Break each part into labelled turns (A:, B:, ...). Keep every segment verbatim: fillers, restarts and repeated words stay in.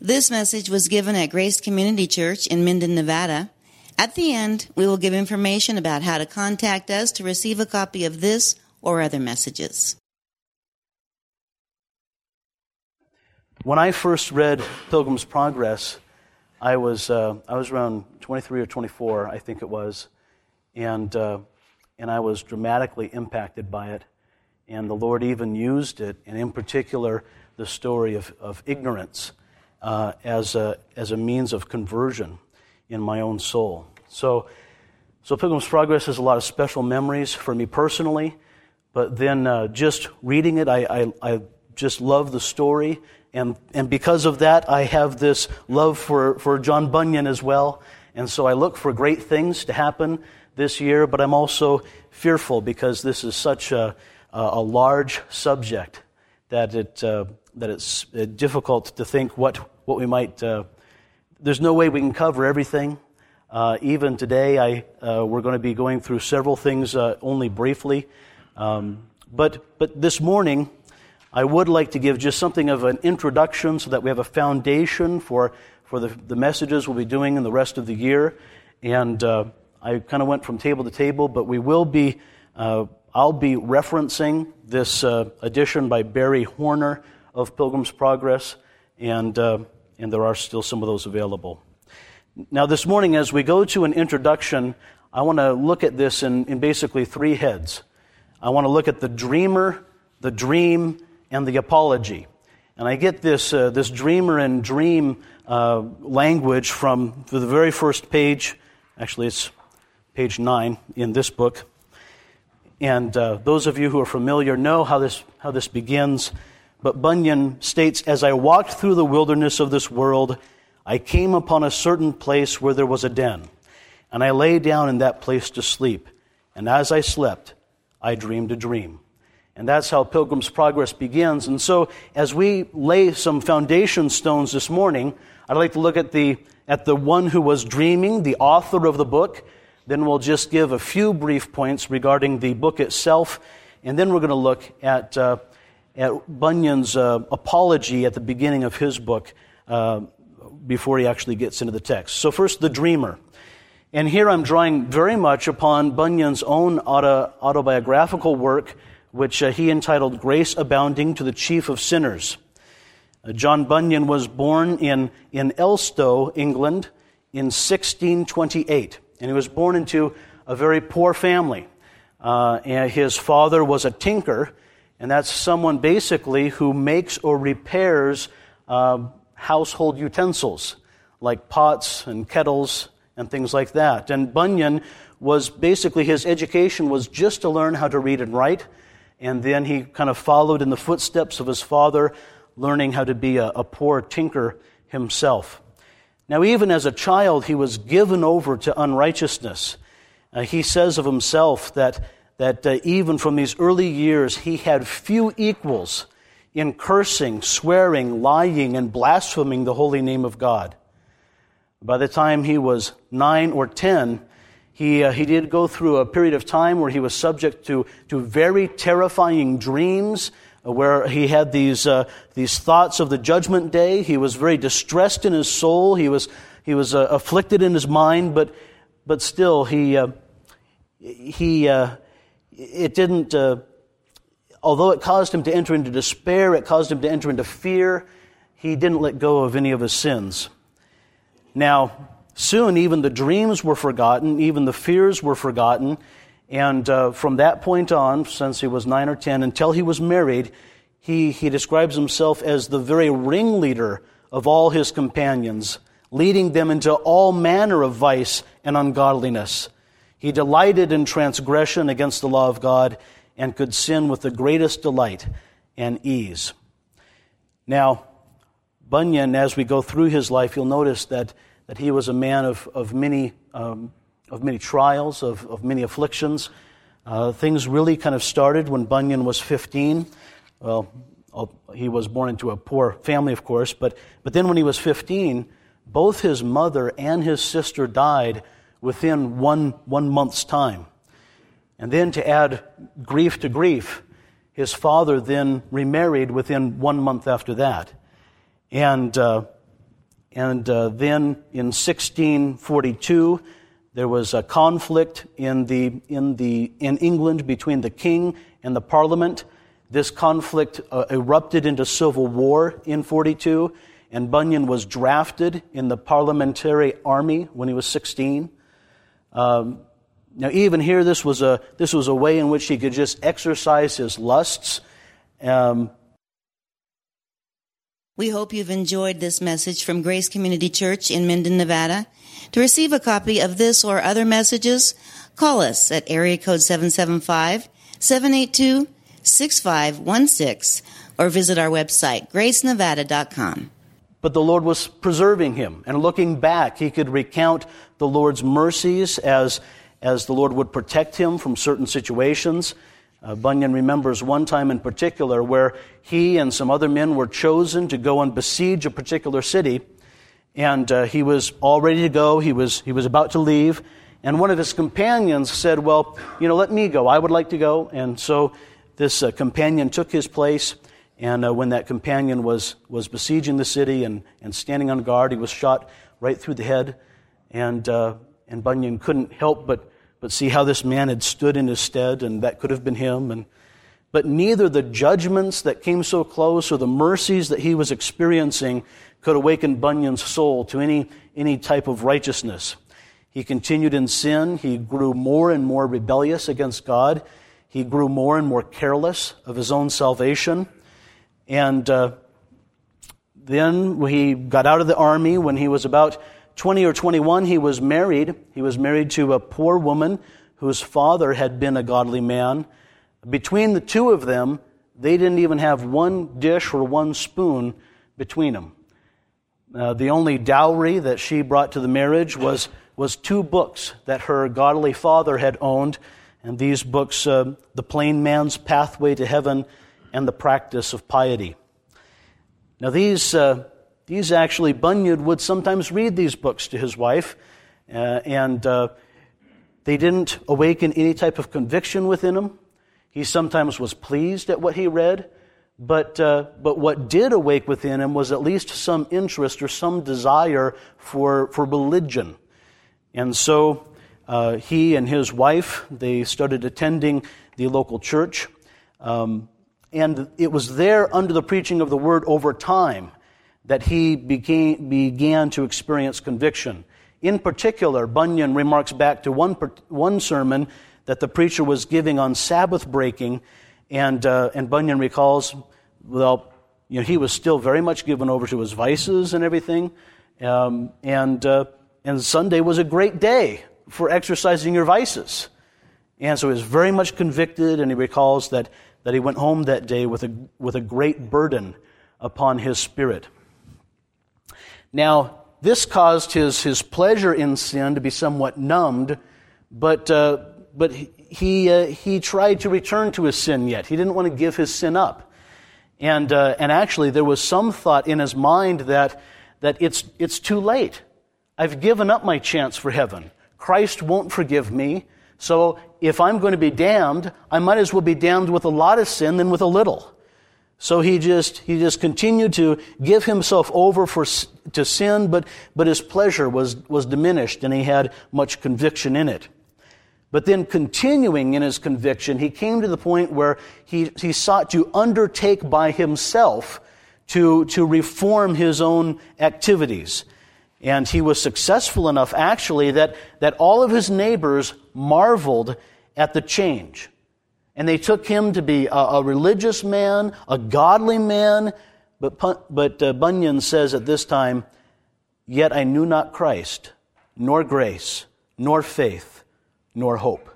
A: This message was given at Grace Community Church in Minden, Nevada. At the end, we will give information about how to contact us to receive a copy of this or other messages.
B: When I first read Pilgrim's Progress, I was uh, I was around twenty-three or twenty-four, I think it was, and uh, and I was dramatically impacted by it. And the Lord even used it, and in particular, the story of, of ignorance uh, as a as a means of conversion in my own soul. So, so Pilgrim's Progress has a lot of special memories for me personally, but then uh, just reading it, I, I, I just love the story, and, and because of that, I have this love for, for John Bunyan as well, and so I look for great things to happen this year, but I'm also fearful because this is such a, a large subject that it uh, that it's difficult to think what, what we might... Uh, there's no way we can cover everything. Uh, even today, I uh, we're going to be going through several things uh, only briefly. Um, but but this morning, I would like to give just something of an introduction so that we have a foundation for for the, the messages we'll be doing in the rest of the year. And uh, I kind of went from table to table, but we will be, uh, I'll be referencing this uh, edition by Barry Horner of Pilgrim's Progress, and uh, and there are still some of those available. Now, this morning, as we go to an introduction, I want to look at this in, in basically three heads. I want to look at the dreamer, the dream, and the apology. And I get this uh, this dreamer and dream uh, language from the very first page. Actually, it's page nine in this book. And uh, those of you who are familiar know how this how this begins. But Bunyan states, "As I walked through the wilderness of this world, I came upon a certain place where there was a den, and I lay down in that place to sleep. And as I slept, I dreamed a dream." And that's how Pilgrim's Progress begins. And so, as we lay some foundation stones this morning, I'd like to look at the at the one who was dreaming, the author of the book. Then we'll just give a few brief points regarding the book itself, and then we're going to look at uh, at Bunyan's uh, apology at the beginning of his book. Uh, before he actually gets into the text. So first, the dreamer. And here I'm drawing very much upon Bunyan's own auto, autobiographical work, which uh, he entitled Grace Abounding to the Chief of Sinners. Uh, John Bunyan was born in, in Elstow, England, in sixteen twenty-eight. And he was born into a very poor family. Uh, and his father was a tinker, and that's someone basically who makes or repairs uh, household utensils, like pots and kettles and things like that. And Bunyan was basically, his education was just to learn how to read and write, and then he kind of followed in the footsteps of his father, learning how to be a, a poor tinker himself. Now, even as a child, he was given over to unrighteousness. Uh, he says of himself that, that uh, even from these early years, he had few equals in cursing, swearing, lying, and blaspheming the holy name of God. By the time he was nine or ten, he uh, he did go through a period of time where he was subject to, to very terrifying dreams, uh, where he had these uh, these thoughts of the judgment day. He was very distressed in his soul. He was he was uh, afflicted in his mind, but but still he uh, he uh, it didn't. Uh, Although it caused him to enter into despair, it caused him to enter into fear, he didn't let go of any of his sins. Now, soon even the dreams were forgotten, even the fears were forgotten, and uh, from that point on, since he was nine or ten, until he was married, he, he describes himself as the very ringleader of all his companions, leading them into all manner of vice and ungodliness. He delighted in transgression against the law of God, and could sin with the greatest delight and ease. Now, Bunyan, as we go through his life, you'll notice that, that he was a man of, of many um, of many trials, of, of many afflictions. Uh, things really kind of started when Bunyan was fifteen. Well, he was born into a poor family, of course, but, but then when he was fifteen, both his mother and his sister died within one, one month's time. And then to add grief to grief, his father then remarried within one month after that. And uh, And uh, then in sixteen forty-two, there was a conflict in the in the in England between the king and the Parliament. This conflict uh, erupted into civil war in forty-two, and Bunyan was drafted in the Parliamentary Army when he was sixteen. Um, now, even here, this was a this was a way in which he could just exercise his lusts. Um,
A: We hope you've enjoyed this message from Grace Community Church in Minden, Nevada. To receive a copy of this or other messages, call us at area code seven seven five, seven eight two, six five one six or visit our website, grace nevada dot com.
B: But the Lord was preserving him, and looking back, he could recount the Lord's mercies as, as the Lord would protect him from certain situations. Uh, Bunyan remembers one time in particular where he and some other men were chosen to go and besiege a particular city, and uh, he was all ready to go. He was he was about to leave, and one of his companions said, "Well, you know, let me go. I would like to go." And so this uh, companion took his place, and uh, when that companion was was besieging the city and, and standing on guard, he was shot right through the head, and uh, and Bunyan couldn't help but. But see how this man had stood in his stead, and that could have been him. And but neither the judgments that came so close or the mercies that he was experiencing could awaken Bunyan's soul to any, any type of righteousness. He continued in sin. He grew more and more rebellious against God. He grew more and more careless of his own salvation. And uh, then when he got out of the army, when he was about twenty or twenty-one, he was married. He was married to a poor woman whose father had been a godly man. Between the two of them, they didn't even have one dish or one spoon between them. Uh, the only dowry that she brought to the marriage was, was two books that her godly father had owned, and these books, uh, The Plain Man's Pathway to Heaven and The Practice of Piety. Now these... Uh, These actually, Bunyan would sometimes read these books to his wife, uh, and uh, they didn't awaken any type of conviction within him. He sometimes was pleased at what he read, but uh, but what did awake within him was at least some interest or some desire for for religion. And so uh, he and his wife, they started attending the local church, um, and it was there under the preaching of the word over time that he began, began to experience conviction. In particular, Bunyan remarks back to one one sermon that the preacher was giving on Sabbath breaking, and uh, and Bunyan recalls, well, you know, he was still very much given over to his vices and everything, um, and uh, and Sunday was a great day for exercising your vices, and so he was very much convicted, and he recalls that that he went home that day with a with a great burden upon his spirit. Now, this caused his, his pleasure in sin to be somewhat numbed, but uh, but he uh, he tried to return to his sin yet. He didn't want to give his sin up, and uh, and actually there was some thought in his mind that that it's it's too late. I've given up my chance for heaven. Christ won't forgive me, so if I'm going to be damned, I might as well be damned with a lot of sin than with a little. So he just he just continued to give himself over for to sin, but but his pleasure was was diminished, and he had much conviction in it. But then, continuing in his conviction, he came to the point where he he sought to undertake by himself to to reform his own activities, and he was successful enough, actually, that that all of his neighbors marveled at the change. And they took him to be a, a religious man, a godly man. But, but uh, Bunyan says at this time, "Yet I knew not Christ, nor grace, nor faith, nor hope."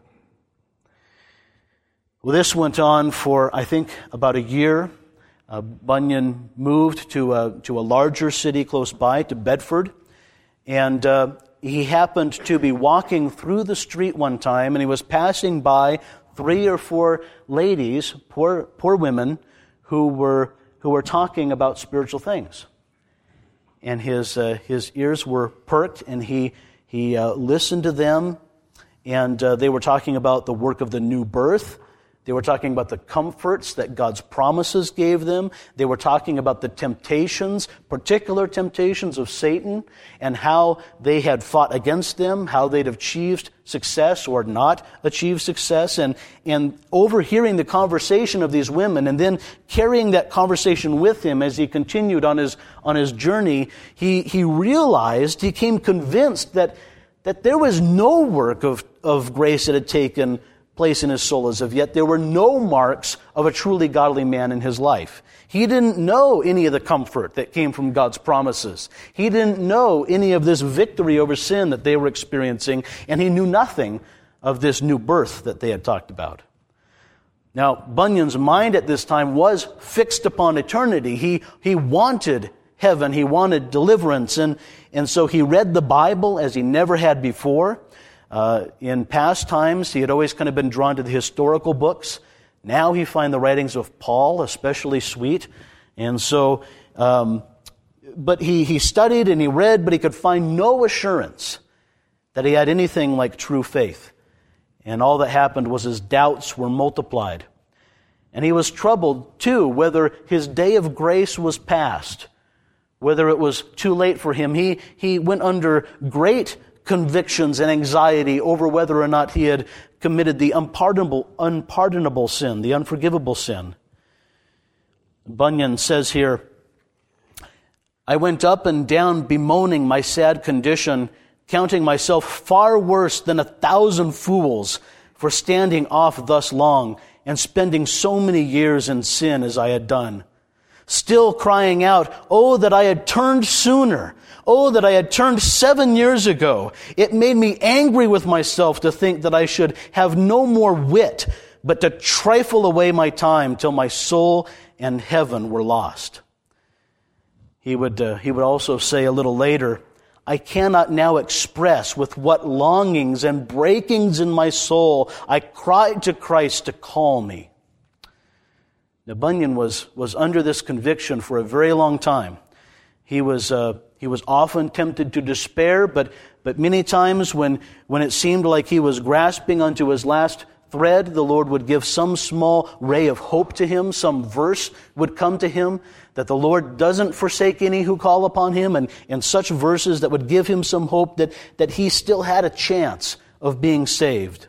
B: Well, this went on for, I think, about a year. Uh, Bunyan moved to a, to a larger city close by, to Bedford. And uh, he happened to be walking through the street one time, and he was passing by three or four ladies, poor poor women, who were who were talking about spiritual things. And his uh, his ears were perked, and he he uh, listened to them, and uh, they were talking about the work of the new birth, They were talking about the comforts that God's promises gave them. They were talking about the temptations, particular temptations of Satan, and how they had fought against them, how they'd achieved success or not achieved success. And, and overhearing the conversation of these women and then carrying that conversation with him as he continued on his, on his journey, he, he realized, he became convinced that, that there was no work of, of grace that had taken place in his soul as of yet. There were no marks of a truly godly man in his life. He didn't know any of the comfort that came from God's promises. He didn't know any of this victory over sin that they were experiencing, and he knew nothing of this new birth that they had talked about. Now, Bunyan's mind at this time was fixed upon eternity. He, he wanted heaven. He wanted deliverance, and, and so he read the Bible as he never had before. Uh, in past times, he had always kind of been drawn to the historical books. Now he finds the writings of Paul especially sweet. And so, um, but he, he studied and he read, but he could find no assurance that he had anything like true faith. And all that happened was his doubts were multiplied. And he was troubled, too, whether his day of grace was past, whether it was too late for him. He, he went under great convictions and anxiety over whether or not he had committed the unpardonable, unpardonable sin, the unforgivable sin. Bunyan says here, I went up and down bemoaning my sad condition, counting myself far worse than a thousand fools for standing off thus long and spending so many years in sin as I had done. Still crying out, oh, that I had turned sooner. Oh, that I had turned seven years ago. It made me angry with myself to think that I should have no more wit, but to trifle away my time till my soul and heaven were lost. He would, uh, he would also say a little later, I cannot now express with what longings and breakings in my soul I cried to Christ to call me. Now, Bunyan was, was under this conviction for a very long time. He was, uh, he was often tempted to despair, but, but many times when, when it seemed like he was grasping onto his last thread, the Lord would give some small ray of hope to him, some verse would come to him, that the Lord doesn't forsake any who call upon him, and, and such verses that would give him some hope that, that he still had a chance of being saved.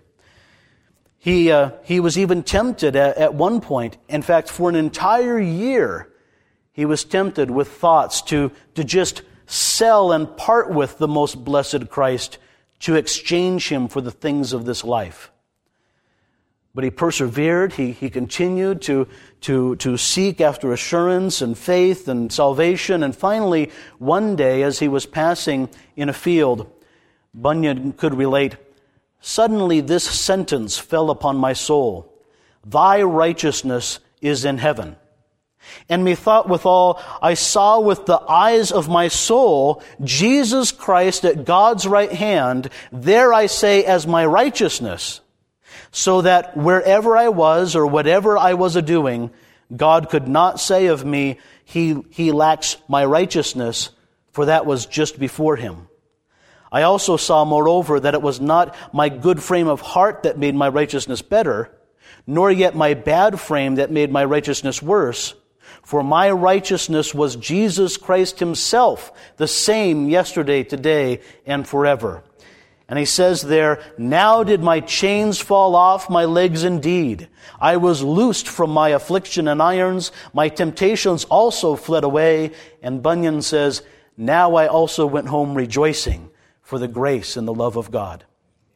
B: He, uh, he was even tempted at, at one point. In fact, for an entire year, he was tempted with thoughts to, to just sell and part with the most blessed Christ, to exchange him for the things of this life. But he persevered. He, he continued to, to, to seek after assurance and faith and salvation. And finally, one day, as he was passing in a field, Bunyan could relate, suddenly this sentence fell upon my soul, thy righteousness is in heaven. And methought withal, I saw with the eyes of my soul Jesus Christ at God's right hand, there I say as my righteousness, so that wherever I was or whatever I was a-doing, God could not say of me, he, he lacks my righteousness, for that was just before him. I also saw, moreover, that it was not my good frame of heart that made my righteousness better, nor yet my bad frame that made my righteousness worse. For my righteousness was Jesus Christ himself, the same yesterday, today, and forever. And he says there, now did my chains fall off my legs indeed. I was loosed from my affliction and irons. My temptations also fled away. And Bunyan says, now I also went home rejoicing for the grace and the love of God.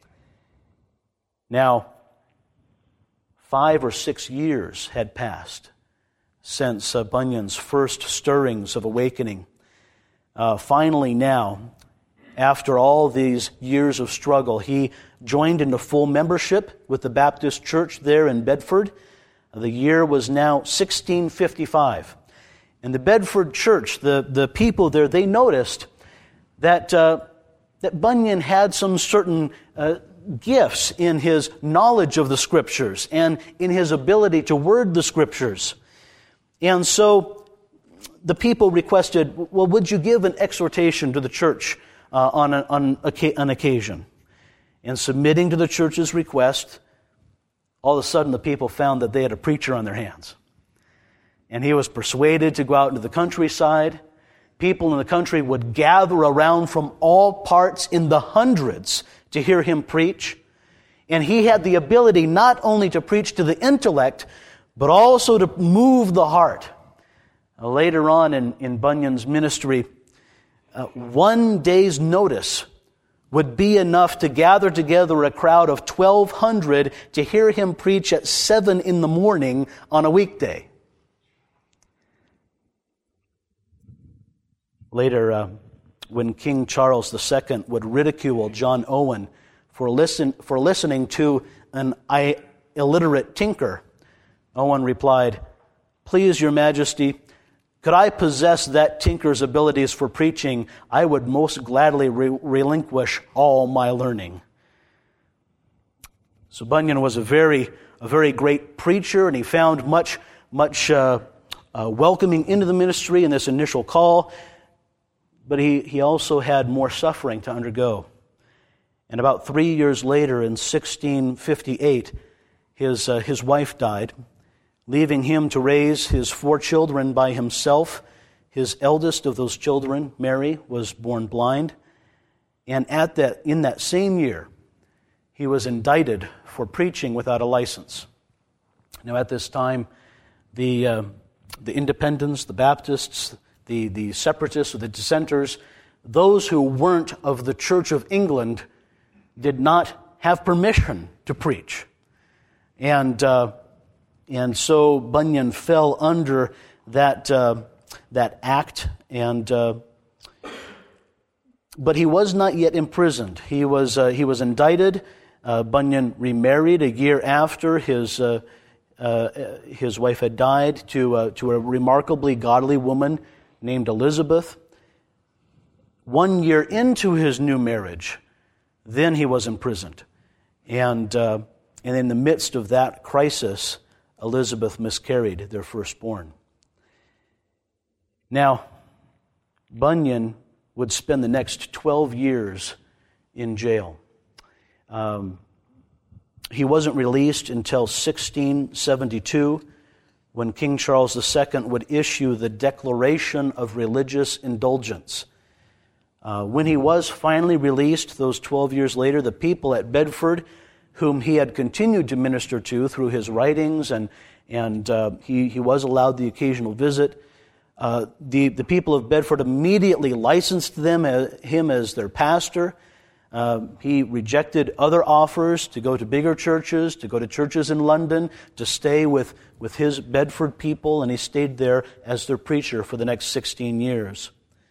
B: Now, five or six years had passed since uh, Bunyan's first stirrings of awakening. Uh, finally now, after all these years of struggle, he joined into full membership with the Baptist Church there in Bedford. The year was now sixteen fifty-five. And the Bedford Church, the, the people there, they noticed that uh, that Bunyan had some certain uh, gifts in his knowledge of the Scriptures and in his ability to word the Scriptures. And so the people requested, well, would you give an exhortation to the church uh, on, a, on a, an occasion? And submitting to the church's request, all of a sudden the people found that they had a preacher on their hands. And he was persuaded to go out into the countryside. People in the country would gather around from all parts in the hundreds to hear him preach. And he had the ability not only to preach to the intellect, but also to move the heart. Uh, later on in, in Bunyan's ministry, uh, one day's notice would be enough to gather together a crowd of twelve hundred to hear him preach at seven in the morning on a weekday. Later, uh, when King Charles the Second would ridicule John Owen for listen for listening to an illiterate tinker, Owen replied, "Please, Your Majesty, could I possess that tinker's abilities for preaching, I would most gladly re- relinquish all my learning." So Bunyan was a very, a very great preacher, and he found much, much uh, uh, welcoming into the ministry in this initial call. But he, he also had more suffering to undergo. And about three years later, in sixteen fifty-eight, his uh, his wife died, leaving him to raise his four children by himself. His eldest of those children, Mary, was born blind. And at that in that same year, he was indicted for preaching without a license. Now, at this time, the uh, the Independents, the Baptists, the, the separatists or the dissenters, those who weren't of the Church of England did not have permission to preach. And uh, and so Bunyan fell under that uh, that act, and uh, but he was not yet imprisoned. He was uh, he was indicted. Uh, Bunyan remarried a year after his uh, uh, his wife had died to uh, to a remarkably godly woman named Elizabeth. One year into his new marriage, then he was imprisoned. And uh, and in the midst of that crisis, Elizabeth miscarried their firstborn. Now, Bunyan would spend the next twelve years in jail. Um, he wasn't released until sixteen seventy-two, when King Charles the Second would issue the Declaration of Religious Indulgence. Uh, when he was finally released, those twelve years later, the people at Bedford, whom he had continued to minister to through his writings, and and uh, he, he was allowed the occasional visit, uh, the, the people of Bedford immediately licensed them uh, him as their pastor. Uh, he rejected other offers to go to bigger churches, to go to churches in London, to stay with, with his Bedford people, and he stayed there as their preacher for the next sixteen years.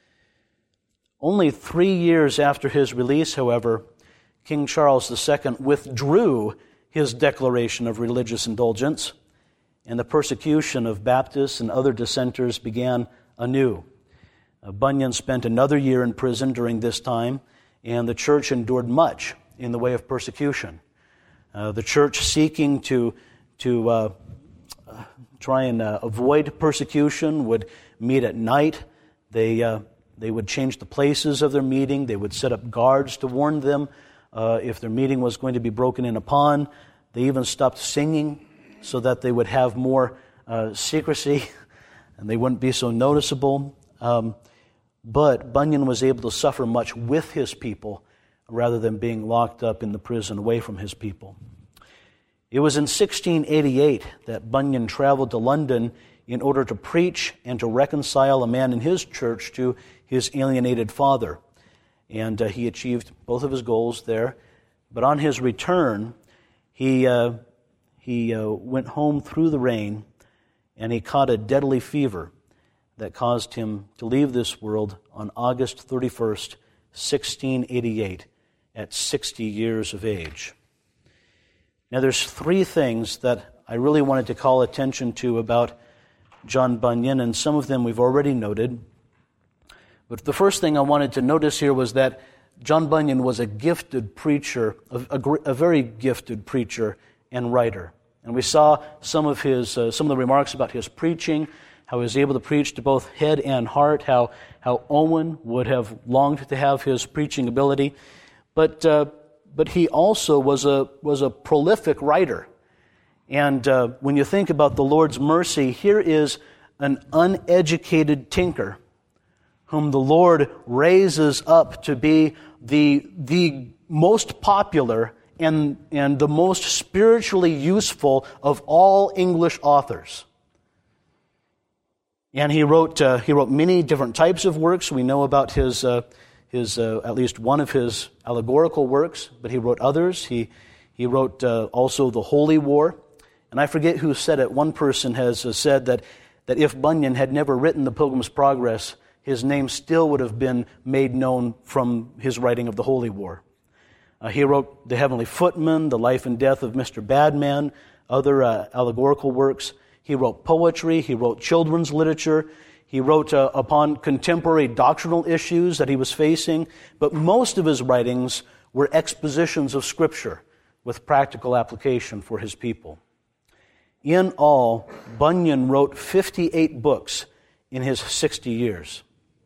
B: Only three years after his release, however, King Charles the Second withdrew his declaration of religious indulgence, and the persecution of Baptists and other dissenters began anew. Uh, Bunyan spent another year in prison during this time, and the church endured much in the way of persecution. Uh, the church, seeking to to uh, uh, try and uh, avoid persecution, would meet at night. They uh, they would change the places of their meeting. They would set up guards to warn them uh, if their meeting was going to be broken in upon. They even stopped singing so that they would have more uh, secrecy and they wouldn't be so noticeable. Um, But Bunyan was able to suffer much with his people rather than being locked up in the prison away from his people. It was in sixteen eighty-eight that Bunyan traveled to London in order to preach and to reconcile a man in his church to his alienated father. And uh, he achieved both of his goals there. But on his return, he, uh, he uh, went home through the rain, and he caught a deadly fever that caused him to leave this world on August thirty-first, sixteen eighty-eight, at sixty years of age. Now, there's three things that I really wanted to call attention to about John Bunyan, and some of them we've already noted. But the first thing I wanted to notice here was that John Bunyan was a gifted preacher, a, a, a very gifted preacher and writer. And we saw some of his, uh, some of the remarks about his preaching, how he was able to preach to both head and heart, how how Owen would have longed to have his preaching ability, but uh, but he also was a was a prolific writer. And uh, when you think about the Lord's mercy, here is an uneducated tinker whom the Lord raises up to be the, the most popular and, and the most spiritually useful of all English authors. And he wrote uh, he wrote many different types of works. We know about his uh, his uh, at least one of his allegorical works, but he wrote others. He he wrote uh, also the Holy War. And I forget who said it. One person has uh, said that that if Bunyan had never written the Pilgrim's Progress, his name still would have been made known from his writing of the Holy War. Uh, he wrote The Heavenly Footman, The Life and Death of Mister Badman, other uh, allegorical works. He wrote poetry. He wrote children's literature. He wrote uh, upon contemporary doctrinal issues that he was facing. But most of his writings were expositions of Scripture with practical application for his people. In all, Bunyan wrote fifty-eight books in his sixty years.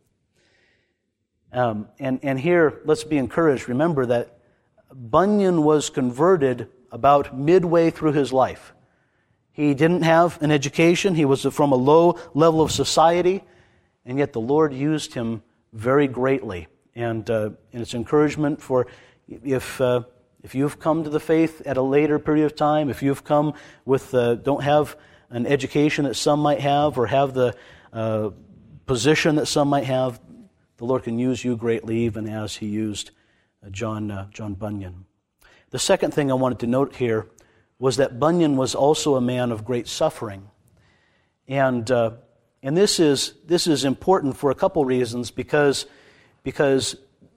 B: Um, and, and here, let's be encouraged. Remember that Bunyan was converted about midway through his life. He didn't have an education. He was from a low level of society, and yet the Lord used him very greatly. And, uh, and it's encouragement for if uh, if you've come to the faith at a later period of time, if you've come with uh, don't have an education that some might have, or have the uh, position that some might have, the Lord can use you greatly, even as He used uh, John uh, John Bunyan. The second thing I wanted to note here was that Bunyan was also a man of great suffering. And uh, and this is this is important for a couple reasons, because because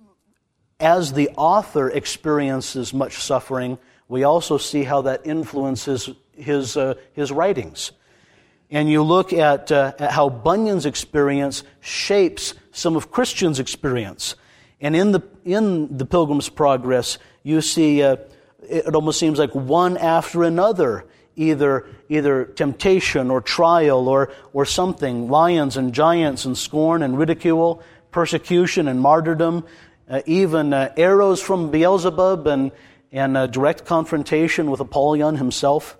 B: as the author experiences much suffering, we also see how that influences his uh, his writings. And you look at, uh, at how Bunyan's experience shapes some of Christian's experience. And in the in the Pilgrim's Progress, you see uh, it almost seems like one after another, either either temptation or trial or or something, lions and giants and scorn and ridicule, persecution and martyrdom, uh, even uh, arrows from Beelzebub and and uh, direct confrontation with Apollyon himself.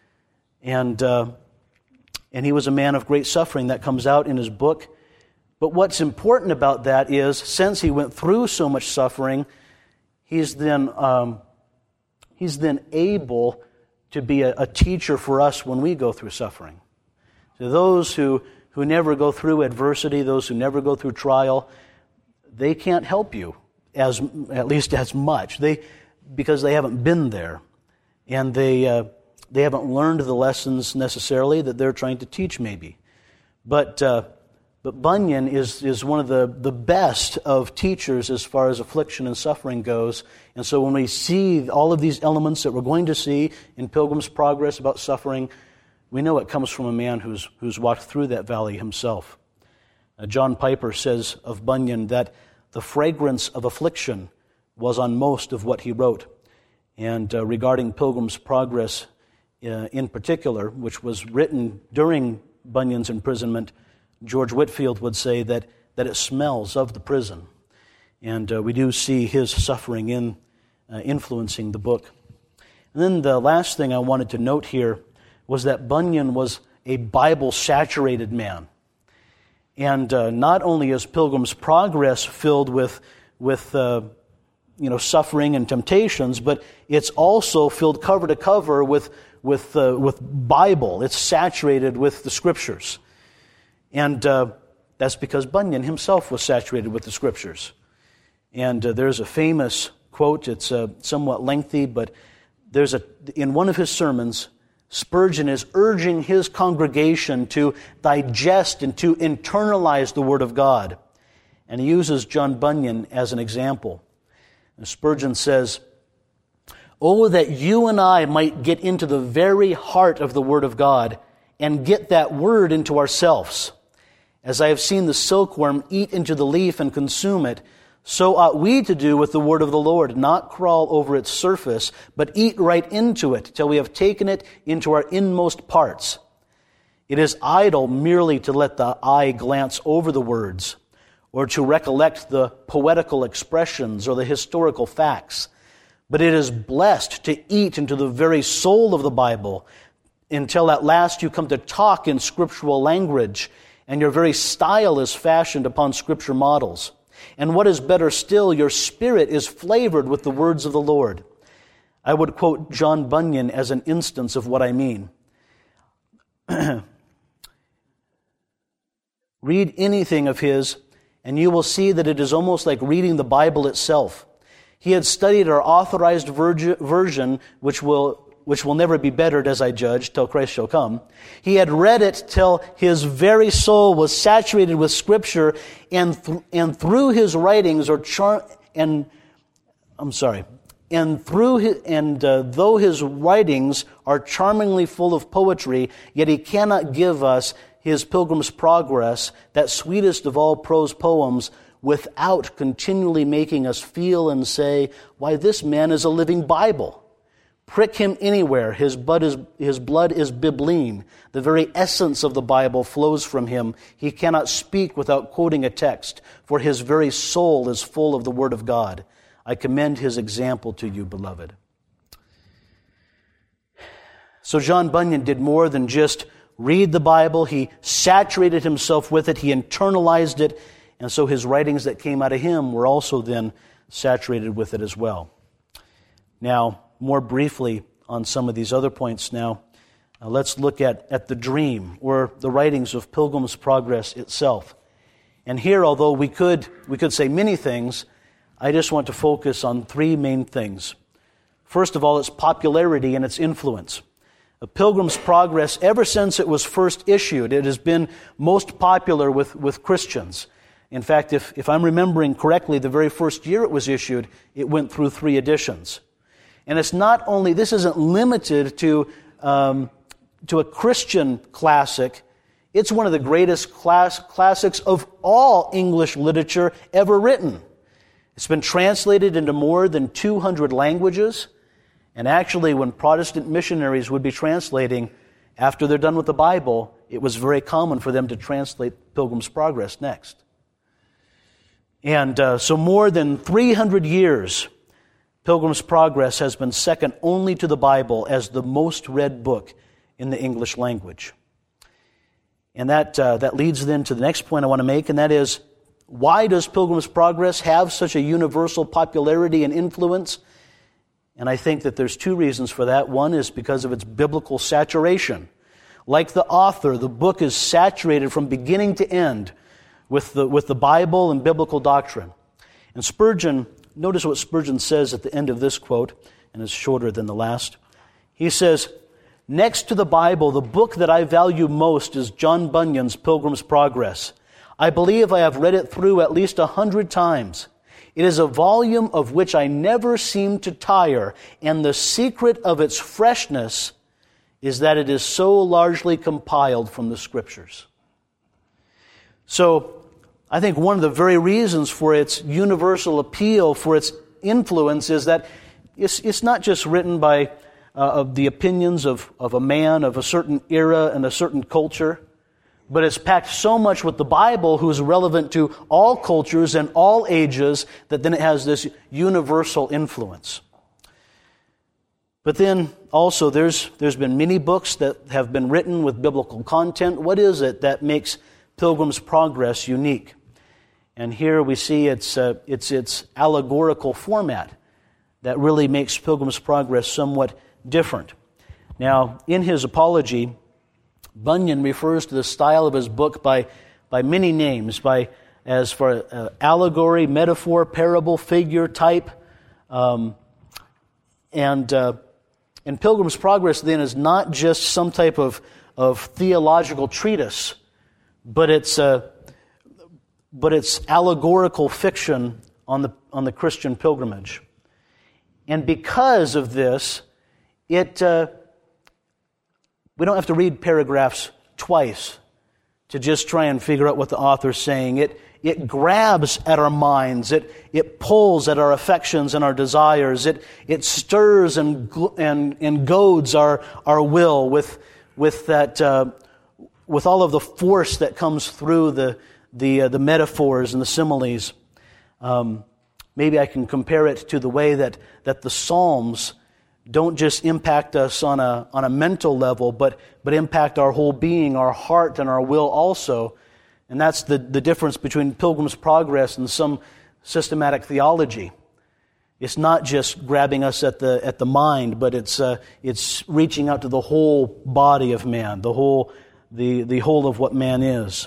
B: And uh, and he was a man of great suffering. That comes out in his book. But what's important about that is, since he went through so much suffering, he's then um, he's then able to be a, a teacher for us when we go through suffering. So those who, who never go through adversity, those who never go through trial, they can't help you as at least as much. They because they haven't been there, and they uh, they haven't learned the lessons necessarily that they're trying to teach, maybe. But uh, But Bunyan is, is one of the, the best of teachers as far as affliction and suffering goes. And so when we see all of these elements that we're going to see in Pilgrim's Progress about suffering, we know it comes from a man who's, who's walked through that valley himself. Uh, John Piper says of Bunyan that the fragrance of affliction was on most of what he wrote. And uh, regarding Pilgrim's Progress uh, in particular, which was written during Bunyan's imprisonment, George Whitefield would say that, that it smells of the prison. And uh, we do see his suffering in uh, influencing the book. And then the last thing I wanted to note here was that Bunyan was a Bible-saturated man. And uh, not only is Pilgrim's Progress filled with, with uh, you know, suffering and temptations, but it's also filled cover to cover with, with, uh, with Bible. It's saturated with the Scriptures. And uh, that's because Bunyan himself was saturated with the Scriptures. And uh, there's a famous quote, it's uh, somewhat lengthy, but there's a in one of his sermons, Spurgeon is urging his congregation to digest and to internalize the Word of God. And he uses John Bunyan as an example. And Spurgeon says, "Oh, that you and I might get into the very heart of the Word of God and get that Word into ourselves. As I have seen the silkworm eat into the leaf and consume it, so ought we to do with the Word of the Lord, not crawl over its surface, but eat right into it till we have taken it into our inmost parts. It is idle merely to let the eye glance over the words, or to recollect the poetical expressions or the historical facts. But it is blessed to eat into the very soul of the Bible, until at last you come to talk in scriptural language, and your very style is fashioned upon scripture models. And what is better still, your spirit is flavored with the words of the Lord. I would quote John Bunyan as an instance of what I mean. Read anything of his, and you will see that it is almost like reading the Bible itself. He had studied our authorized version, which will which will never be bettered, as I judge, till Christ shall come. He had read it till his very soul was saturated with Scripture, and th- and through his writings, or char- and I'm sorry, and through his, and uh, though his writings are charmingly full of poetry, yet he cannot give us his Pilgrim's Progress, that sweetest of all prose poems, without continually making us feel and say, "Why, this man is a living Bible." Prick him anywhere, his blood is, his blood is bibline. The very essence of the Bible flows from him. He cannot speak without quoting a text, for his very soul is full of the Word of God. I commend his example to you, beloved. So John Bunyan did more than just read the Bible. He saturated himself with it. He internalized it. And so his writings that came out of him were also then saturated with it as well. Now, more briefly on some of these other points now, uh, let's look at, at the dream, or the writings of Pilgrim's Progress itself. And here, although we could we could say many things, I just want to focus on three main things. First of all, its popularity and its influence. The Pilgrim's Progress, ever since it was first issued, it has been most popular with, with Christians. In fact, if, if I'm remembering correctly, the very first year it was issued, it went through three editions. And it's not only, this isn't limited to um, to a Christian classic. It's one of the greatest class, classics of all English literature ever written. It's been translated into more than two hundred languages. And actually, when Protestant missionaries would be translating, after they're done with the Bible, it was very common for them to translate Pilgrim's Progress next. And uh, so more than three hundred years, Pilgrim's Progress has been second only to the Bible as the most read book in the English language. And that uh, that leads then to the next point I want to make, and that is, why does Pilgrim's Progress have such a universal popularity and influence? And I think that there's two reasons for that. One is because of its biblical saturation. Like the author, the book is saturated from beginning to end with the, with the Bible and biblical doctrine. And Spurgeon, notice what Spurgeon says at the end of this quote, and it's shorter than the last. He says, "Next to the Bible, the book that I value most is John Bunyan's Pilgrim's Progress. I believe I have read it through at least a hundred times. It is a volume of which I never seem to tire, and the secret of its freshness is that it is so largely compiled from the Scriptures." So, I think one of the very reasons for its universal appeal, for its influence, is that it's, it's not just written by uh, of the opinions of, of a man of a certain era and a certain culture, but it's packed so much with the Bible, who is relevant to all cultures and all ages, that then it has this universal influence. But then also there's there's been many books that have been written with biblical content. What is it that makes Pilgrim's Progress unique? And here we see it's uh, it's its allegorical format that really makes Pilgrim's Progress somewhat different. Now, in his apology, Bunyan refers to the style of his book by by many names, by as for uh, allegory, metaphor, parable, figure, type, um, and uh, and Pilgrim's Progress then is not just some type of of theological treatise, but it's uh, but it's allegorical fiction on the on the Christian pilgrimage, and because of this, it. Uh, We don't have to read paragraphs twice to just try and figure out what the author's saying. It it grabs at our minds. It it pulls at our affections and our desires. It it stirs and and and goads our our will with with that uh, with all of the force that comes through the the uh, the metaphors and the similes. Um, maybe I can compare it to the way that that the Psalms don't just impact us on a on a mental level, but but impact our whole being, our heart, and our will also. And that's the, the difference between Pilgrim's Progress and some systematic theology. It's not just grabbing us at the at the mind, but it's uh, it's reaching out to the whole body of man, the whole the the whole of what man is.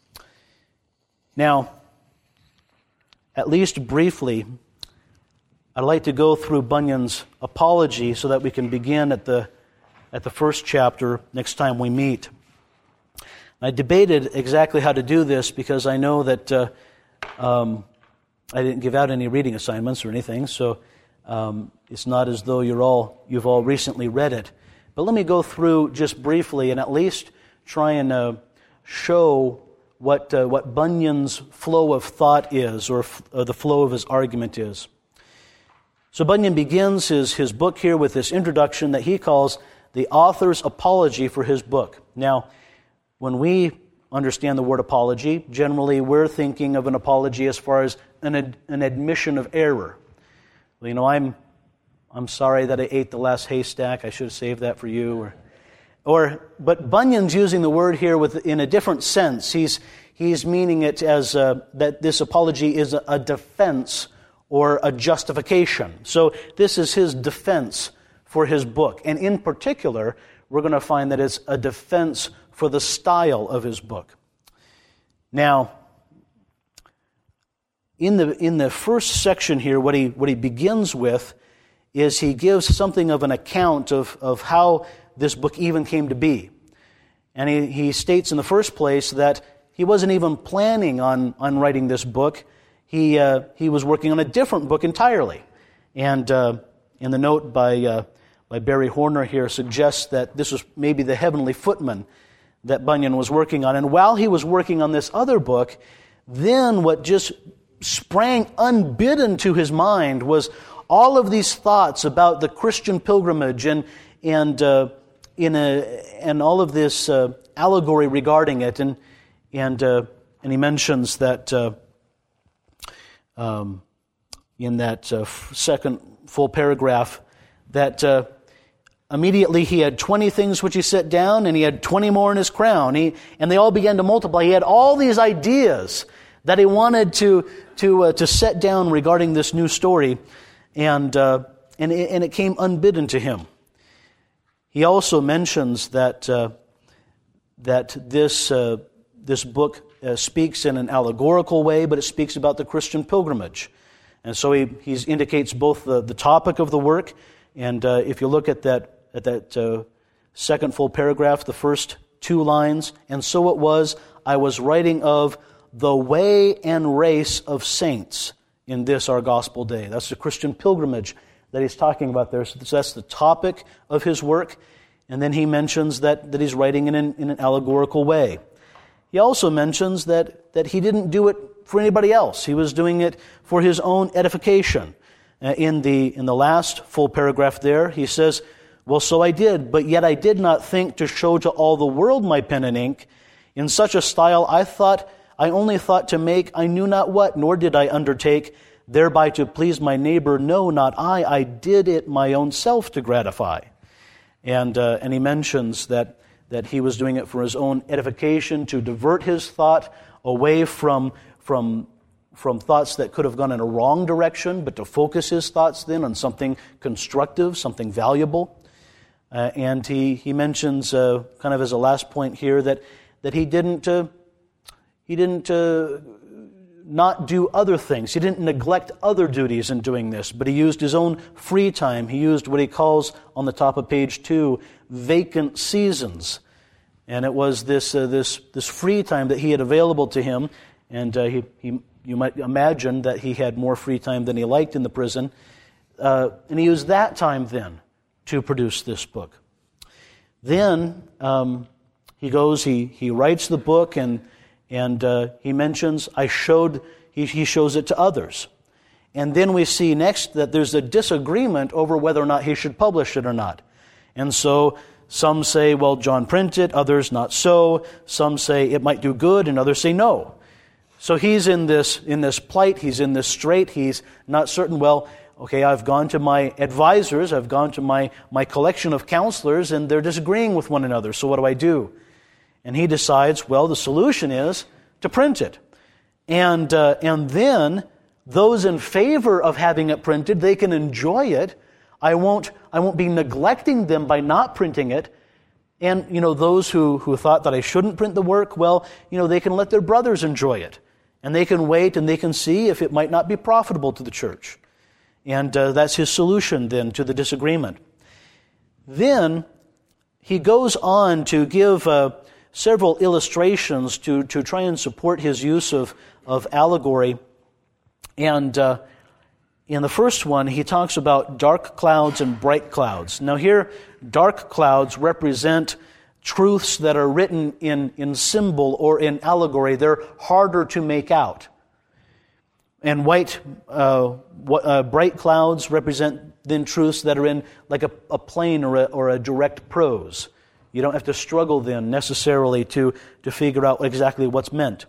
B: Now, at least briefly, I'd like to go through Bunyan's apology so that we can begin at the at the first chapter next time we meet. I debated exactly how to do this because I know that uh, um, I didn't give out any reading assignments or anything, so um, it's not as though you're all you've all recently read it. But let me go through just briefly and at least try and uh, show what uh, what Bunyan's flow of thought is, or, f- or the flow of his argument is. So Bunyan begins his, his book here with this introduction that he calls the author's apology for his book. Now, when we understand the word apology, generally we're thinking of an apology as far as an ad, an admission of error. Well, you know, I'm I'm sorry that I ate the last haystack. I should have saved that for you. Or, or but Bunyan's using the word here with in a different sense. He's he's meaning it as uh, that this apology is a, a defense or a justification. So this is his defense for his book. And in particular, we're going to find that it's a defense for the style of his book. Now, in the in the first section here, what he what he begins with is he gives something of an account of, of how this book even came to be. And he, he states in the first place that he wasn't even planning on, on writing this book. He uh, he was working on a different book entirely. And uh, in the note by uh, by Barry Horner here suggests that this was maybe the Heavenly Footman that Bunyan was working on. And while he was working on this other book, then what just sprang unbidden to his mind was all of these thoughts about the Christian pilgrimage and and uh, in a and all of this uh, allegory regarding it. And and uh, and he mentions that uh, um, in that uh, second full paragraph that. Uh, Immediately he had twenty things which he set down, and he had twenty more in his crown. He, and they all began to multiply. He had all these ideas that he wanted to to uh, to set down regarding this new story, and uh, and it, and it came unbidden to him. He also mentions that uh, that this uh, this book uh, speaks in an allegorical way, but it speaks about the Christian pilgrimage, and so he he indicates both the, the topic of the work, and uh, if you look at that. At that uh, second full paragraph, the first two lines, and so it was, I was writing of the way and race of saints in this our gospel day. That's the Christian pilgrimage that he's talking about there. So that's the topic of his work. And then he mentions that, that he's writing in an, in an allegorical way. He also mentions that, that he didn't do it for anybody else. He was doing it for his own edification. Uh, in the in the last full paragraph there, he says, well, so I did, but yet I did not think to show to all the world my pen and ink. In such a style I thought, I only thought to make I knew not what, nor did I undertake, thereby to please my neighbor. No, not I. I did it my own self to gratify. And uh, and he mentions that, that he was doing it for his own edification, to divert his thought away from, from, from thoughts that could have gone in a wrong direction, but to focus his thoughts then on something constructive, something valuable. Uh, and he he mentions uh, kind of as a last point here that that he didn't uh, he didn't uh, not do other things. He didn't neglect other duties in doing this, but he used his own free time. He used what he calls on the top of page two vacant seasons, and it was this uh, this this free time that he had available to him. And uh, he he you might imagine that he had more free time than he liked in the prison, uh, and he used that time then to produce this book. Then um, he goes, he he writes the book, and and uh, he mentions, I showed, he, he shows it to others. And then we see next that there's a disagreement over whether or not he should publish it or not. And so some say, well, John print it, others not so. Some say it might do good, and others say no. So he's in this in this plight, he's in this strait, he's not certain, well, okay, I've gone to my advisors, I've gone to my, my collection of counselors, and they're disagreeing with one another, so what do I do? And he decides, well, the solution is to print it. And uh, and then those in favor of having it printed, they can enjoy it. I won't I won't be neglecting them by not printing it. And, you know, those who, who thought that I shouldn't print the work, well, you know, they can let their brothers enjoy it. And they can wait and they can see if it might not be profitable to the church. And uh, that's his solution then to the disagreement. Then he goes on to give uh, several illustrations to, to try and support his use of, of allegory. And uh, in the first one, he talks about dark clouds and bright clouds. Now here, dark clouds represent truths that are written in, in symbol or in allegory. They're harder to make out. And white, uh, what, uh, bright clouds represent then truths that are in like a, a plain or a, or a direct prose. You don't have to struggle then necessarily to, to figure out exactly what's meant.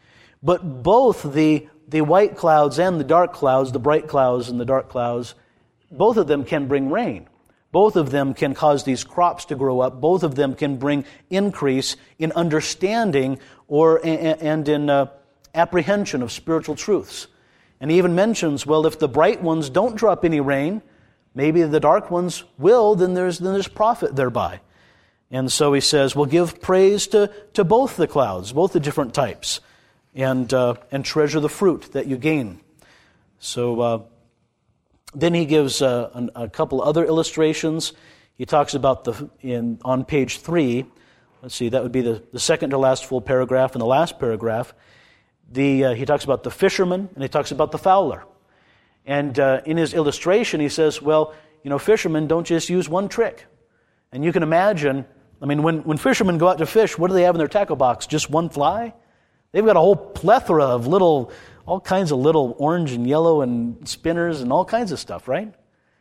B: But both the, the white clouds and the dark clouds, the bright clouds and the dark clouds, both of them can bring rain. Both of them can cause these crops to grow up. Both of them can bring increase in understanding or and in uh, apprehension of spiritual truths. And he even mentions, well, if the bright ones don't drop any rain, maybe the dark ones will, then there's then there's profit thereby. And so he says, well, give praise to, to both the clouds, both the different types, and uh, and treasure the fruit that you gain. So uh, then he gives uh, an, a couple other illustrations. He talks about the in on page three. Let's see, that would be the, the second to last full paragraph and the last paragraph. The uh, he talks about the fisherman and he talks about the fowler. And uh, in his illustration, he says, well, you know, fishermen don't just use one trick. And you can imagine, I mean, when, when fishermen go out to fish, what do they have in their tackle box? Just one fly? They've got a whole plethora of little, all kinds of little orange and yellow and spinners and all kinds of stuff, right?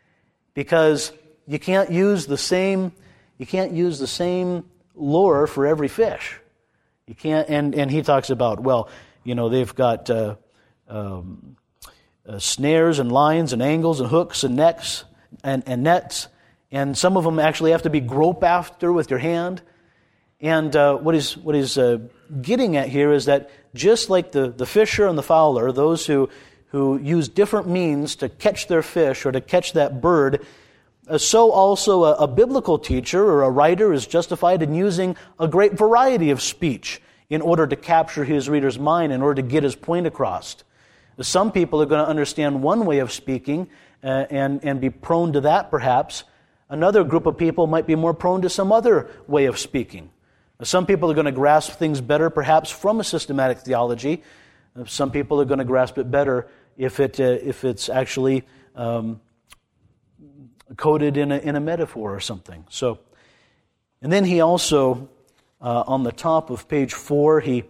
B: Because you can't use the same, you can't use the same lure for every fish. You can't, and, and he talks about, well, you know, they've got uh, um, uh, snares and lines and angles and hooks and necks and, and nets, and some of them actually have to be groped after with your hand. And uh, what he's, what he's uh, getting at here is that just like the, the fisher and the fowler, those who, who use different means to catch their fish or to catch that bird, uh, so also a, a biblical teacher or a writer is justified in using a great variety of speech in order to capture his reader's mind, in order to get his point across. Some people are going to understand one way of speaking uh, and, and be prone to that perhaps. Another group of people might be more prone to some other way of speaking. Some people are going to grasp things better perhaps from a systematic theology. Some people are going to grasp it better if it uh, if it's actually um, coded in a, in a metaphor or something. So, and then he also, uh, on the top of page four, he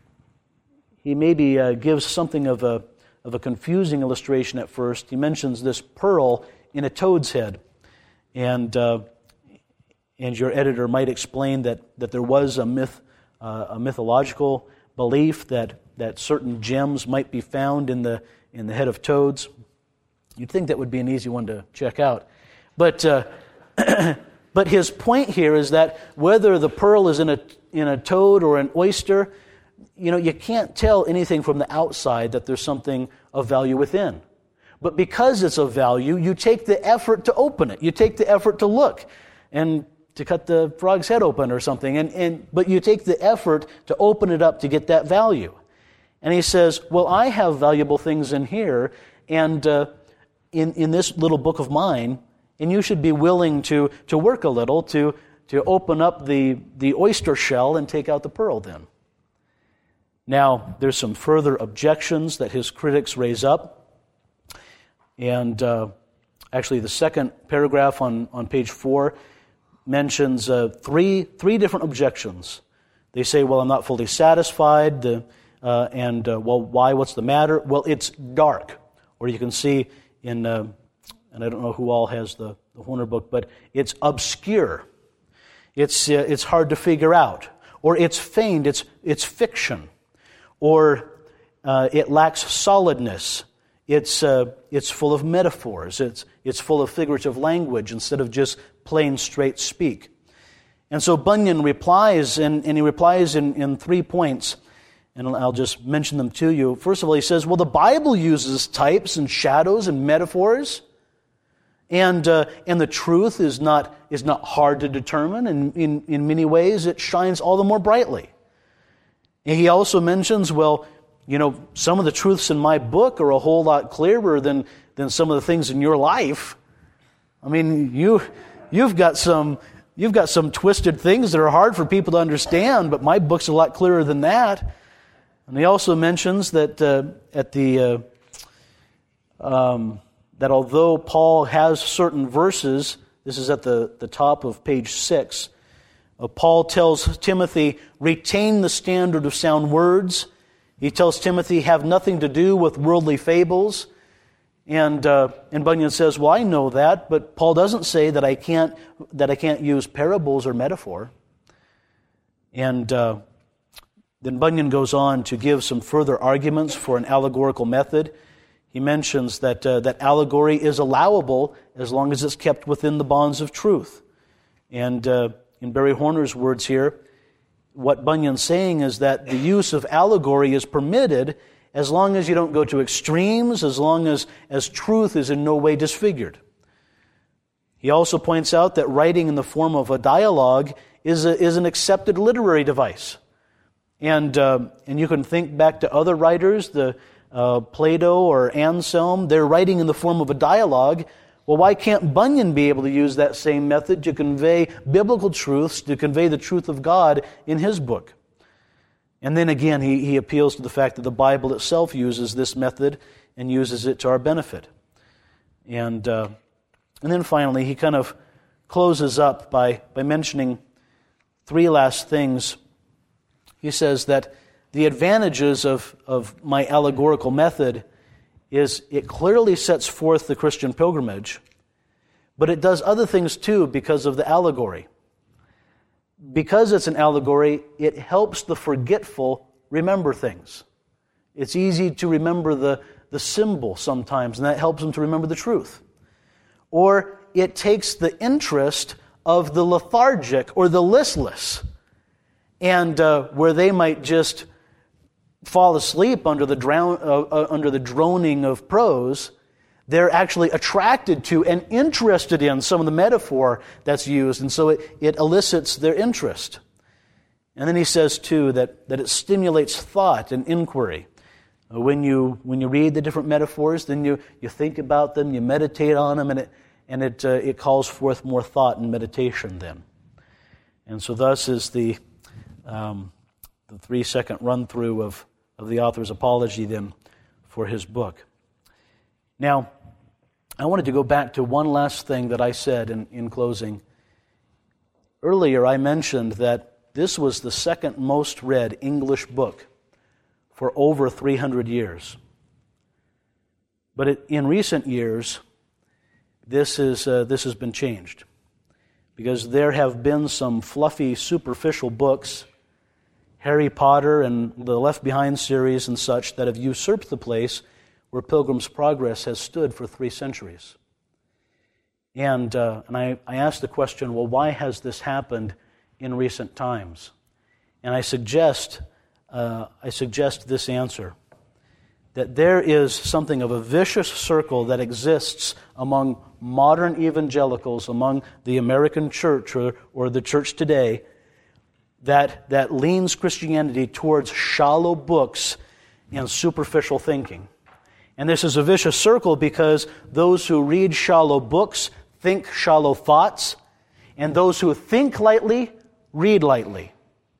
B: he maybe uh, gives something of a of a confusing illustration at first. He mentions this pearl in a toad's head, and uh, and your editor might explain that, that there was a myth, uh, a mythological belief that, that certain gems might be found in the in the head of toads. You'd think that would be an easy one to check out, but uh, but his point here is that whether the pearl is in a in a toad or an oyster, you know, you can't tell anything from the outside that there's something of value within. But because it's of value, you take the effort to open it. You take the effort to look and to cut the frog's head open or something. And, and but you take the effort to open it up to get that value. And he says, well, I have valuable things in here and uh, in, in this little book of mine, and you should be willing to, to work a little to, to open up the, the oyster shell and take out the pearl then. Now, there's some further objections that his critics raise up. And uh, actually the second paragraph on, on page four mentions uh, three three different objections. They say, well, I'm not fully satisfied, uh, uh, and, uh, well, why, what's the matter? Well, it's dark. Or you can see in, uh, and I don't know who all has the, the Horner book, but it's obscure. It's uh, it's hard to figure out. Or it's feigned, it's, it's fiction. Or uh, it lacks solidness. it's uh, it's full of metaphors. It's it's full of figurative language instead of just plain straight speak. And so Bunyan replies, and, and he replies in, in three points, and I'll just mention them to you. First of all, he says, well, the Bible uses types and shadows and metaphors, and uh, and the truth is not is not hard to determine, and in, in many ways it shines all the more brightly. And he also mentions, well, you know, some of the truths in my book are a whole lot clearer than, than some of the things in your life. I mean, you you've got some you've got some twisted things that are hard for people to understand, but my book's a lot clearer than that. And he also mentions that uh, at the uh, um, that although Paul has certain verses, this is at the, the top of page six, uh, Paul tells Timothy, retain the standard of sound words. He tells Timothy, have nothing to do with worldly fables. And uh, and Bunyan says, well, I know that, but Paul doesn't say that I can't that I can't use parables or metaphor. And uh, then Bunyan goes on to give some further arguments for an allegorical method. He mentions that uh, that allegory is allowable as long as it's kept within the bonds of truth. And uh, in Barry Horner's words here, what Bunyan's saying is that the use of allegory is permitted as long as you don't go to extremes, as long as, as truth is in no way disfigured. He also points out that writing in the form of a dialogue is a, is an accepted literary device. And uh, and you can think back to other writers, the uh, Plato or Anselm, they're writing in the form of a dialogue. Well, why can't Bunyan be able to use that same method to convey biblical truths, to convey the truth of God in his book? And then again, he, he appeals to the fact that the Bible itself uses this method and uses it to our benefit. And uh, and then finally, he kind of closes up by, by mentioning three last things. He says that the advantages of, of my allegorical method is it clearly sets forth the Christian pilgrimage, but it does other things too because of the allegory. Because it's an allegory, it helps the forgetful remember things. It's easy to remember the, the symbol sometimes, and that helps them to remember the truth. Or it takes the interest of the lethargic or the listless, and uh, where they might just fall asleep under the drown, uh, uh, under the droning of prose, they're actually attracted to and interested in some of the metaphor that's used, and so it, it elicits their interest. And then he says, too, that, that it stimulates thought and inquiry. Uh, when you when you read the different metaphors, then you, you think about them, you meditate on them, and it and it uh, it calls forth more thought and meditation then. And so thus is the um, the three-second run-through of, of the author's apology then for his book. Now, I wanted to go back to one last thing that I said in, in closing. Earlier, I mentioned that this was the second most read English book for over three hundred years. But it, in recent years, this is uh, this has been changed, because there have been some fluffy, superficial books, Harry Potter and the Left Behind series and such, that have usurped the place where Pilgrim's Progress has stood for three centuries. And uh, and I, I asked the question, well, why has this happened in recent times? And I suggest uh, I suggest this answer, that there is something of a vicious circle that exists among modern evangelicals, among the American church or, or the church today, that, that leans Christianity towards shallow books and superficial thinking. And this is a vicious circle because those who read shallow books think shallow thoughts, and those who think lightly read lightly.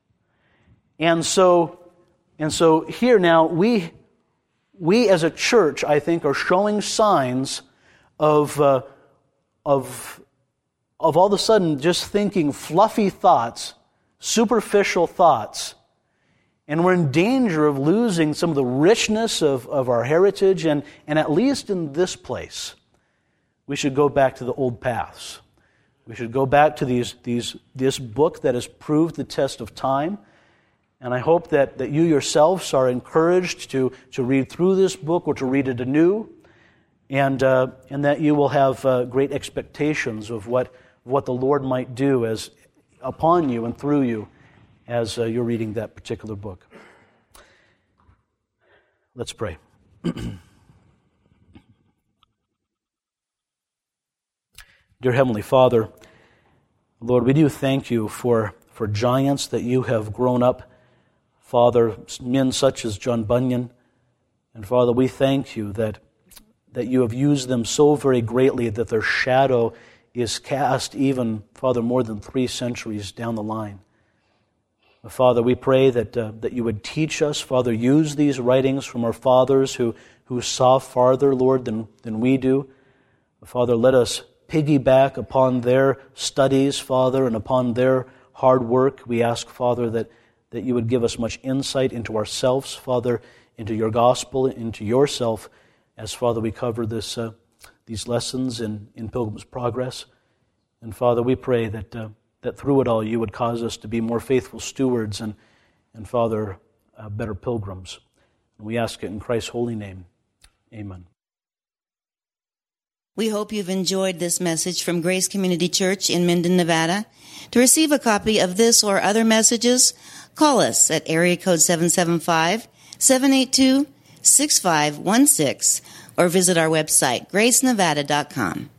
B: And so, and so here now, we, we as a church, I think, are showing signs of, uh, of, of all of a sudden just thinking fluffy thoughts, superficial thoughts, and we're in danger of losing some of the richness of, of our heritage, and, and at least in this place, we should go back to the old paths. We should go back to these, these, this book that has proved the test of time. And I hope that, that you yourselves are encouraged to, to read through this book or to read it anew, and uh, and that you will have uh, great expectations of what what the Lord might do as upon you and through you as uh, you're reading that particular book. Let's pray. Dear Heavenly Father, Lord, we do thank you for, for giants that you have grown up, Father, men such as John Bunyan. And Father, we thank you that, that you have used them so very greatly that their shadow is cast even, Father, more than three centuries down the line. Father, we pray that uh, that you would teach us, Father, use these writings from our fathers who, who saw farther, Lord, than, than we do. Father, let us piggyback upon their studies, Father, and upon their hard work. We ask, Father, that, that you would give us much insight into ourselves, Father, into your gospel, into yourself, as, Father, we cover this uh, these lessons in, in Pilgrim's Progress. And, Father, we pray that uh, that through it all you would cause us to be more faithful stewards and, and Father, uh, better pilgrims. And we ask it in Christ's holy name. Amen.
A: We hope you've enjoyed this message from Grace Community Church in Minden, Nevada. To receive a copy of this or other messages, call us at area code seven seven five, seven eight two, six five one six or visit our website, grace nevada dot com.